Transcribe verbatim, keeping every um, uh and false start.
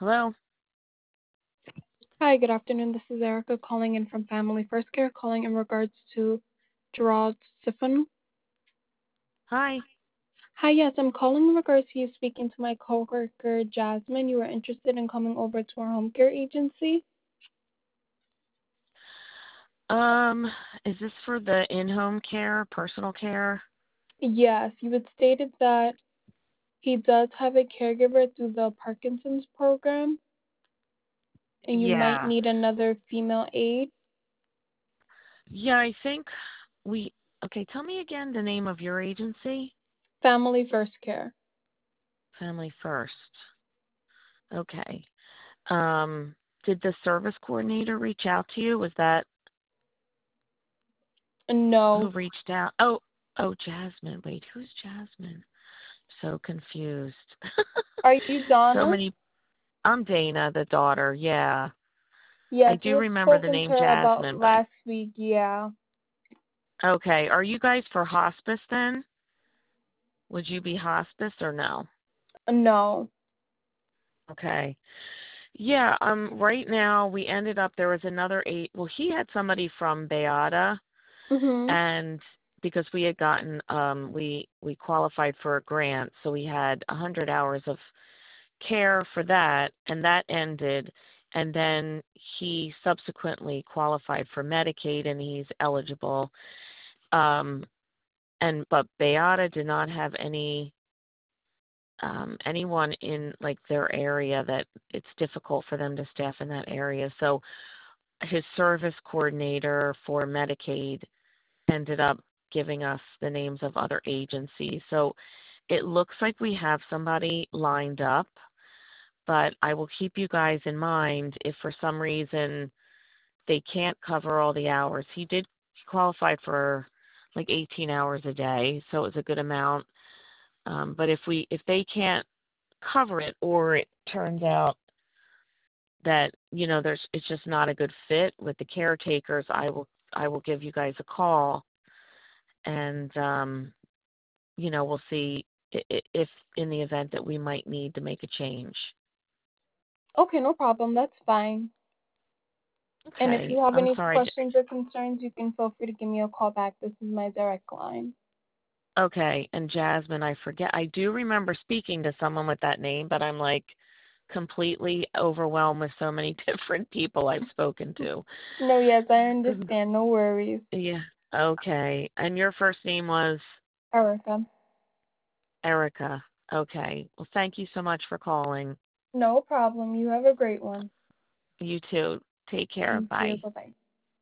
Hello? Hi, good afternoon. This is Erica calling in from Family First Care, calling in regards to Gerald Siphon. Hi. Hi, yes, I'm calling in regards to you speaking to my coworker Jasmine. You were interested in coming over to our home care agency? Um, is this for the in-home care, personal care? Yes, you had stated that he does have a caregiver through the Parkinson's program, and you might Yeah. need another female aide. Yeah, I think we, okay, tell me again the name of your agency. Family First Care. Family First. Okay. Um, did the service coordinator reach out to you? Was that who No. reached out? Oh, oh, Jasmine. Wait, who's Jasmine? So confused. Are you So Donna? many. I'm Dana, the daughter. Yeah. I Yes, you do had remember the spoken to name her about Jasmine, but last week, yeah. okay. Are you guys for hospice then? Would you be hospice or no? No. Okay. Yeah, um right now we ended up there was another eight well he had somebody from Beata Mhm. and because we had gotten um we we qualified for a grant, so we had a hundred hours of care for that, and that ended, and then he subsequently qualified for Medicaid and he's eligible. Um and but Beata did not have any um, anyone in like their area that it's difficult for them to staff in that area. So his service coordinator for Medicaid ended up giving us the names of other agencies. So it looks like we have somebody lined up, but I will keep you guys in mind if for some reason they can't cover all the hours. He did qualify for like eighteen hours a day, so it was a good amount. Um, but if we if they can't cover it or it turns out that you know there's it's just not a good fit with the caretakers, i will i will give you guys a call, and um you know we'll see if in the event that we might need to make a change. Okay, no problem. That's fine. And if Okay, you have I'm any sorry. questions or concerns, you can feel free to give me a call back. This is my direct line. Okay, and Jasmine, I forget, I do remember speaking to someone with that name, but I'm like completely overwhelmed with so many different people I've spoken to. No, yes, I understand. No worries. Yeah. Okay. And your first name was Erica. Erica. Okay. Well, thank you so much for calling. No problem. You have a great one. You too. Take care. Thank you. Bye. Bye-bye.